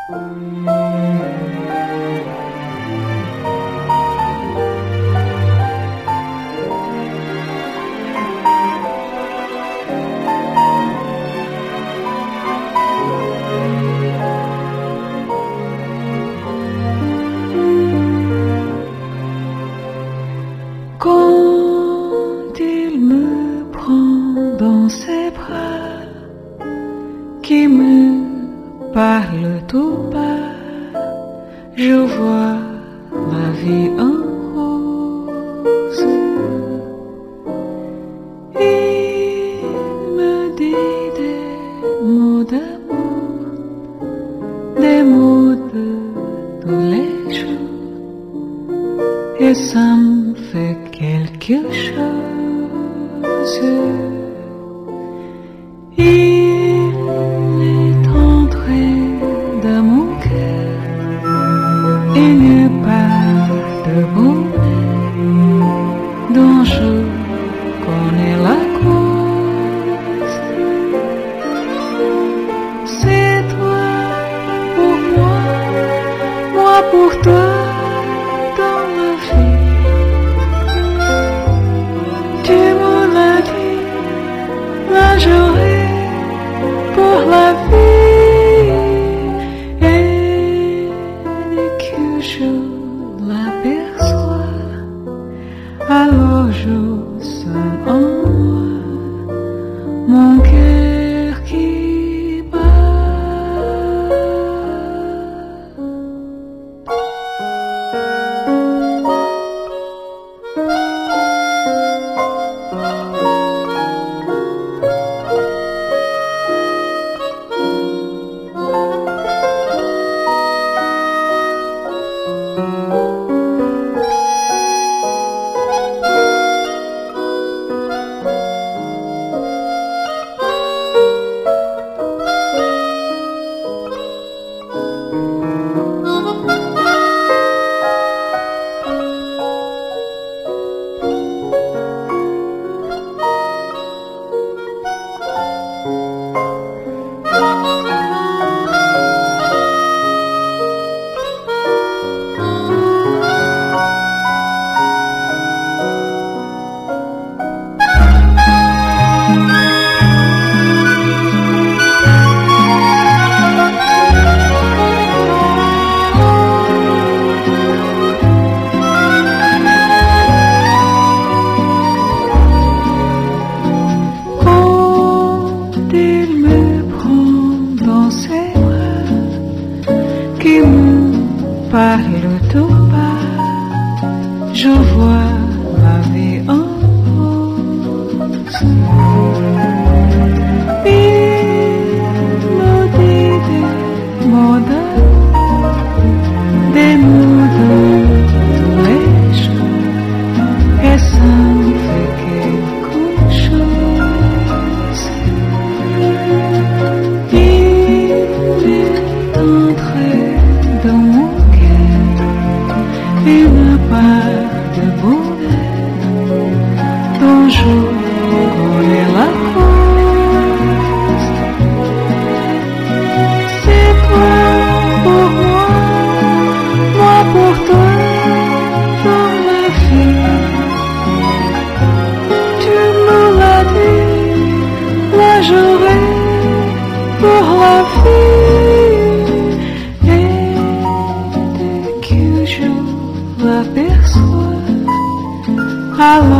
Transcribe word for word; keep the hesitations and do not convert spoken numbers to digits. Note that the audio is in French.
Quand il me prend dans ses bras, qui me parle tout bas, je vois la vie en rose. Il me dit des mots d'amour, des mots de tous les jours, et ça me fait quelque chose. Il est entré dans mon cœur, il n'y a pas de bonheur dont je connais la cause. C'est toi pour moi, moi pour toi. J'aurai pour la vie, et dès que je l'aperçois, alors je sens en moi mon cœur qui bat. Qui me parle tout bas, je vois la vie en rose. Il me dit des mots d'amour, des mots de tous les jours, et ça me fait quelque chose. Il est entré dans mon cœur, il n'a pas de bonheur dont je connais la cause. C'est toi pour moi, moi pour toi dans la vie. Tu me l'as dit, là j'aurai pour la vie. Je l'aperçois, alors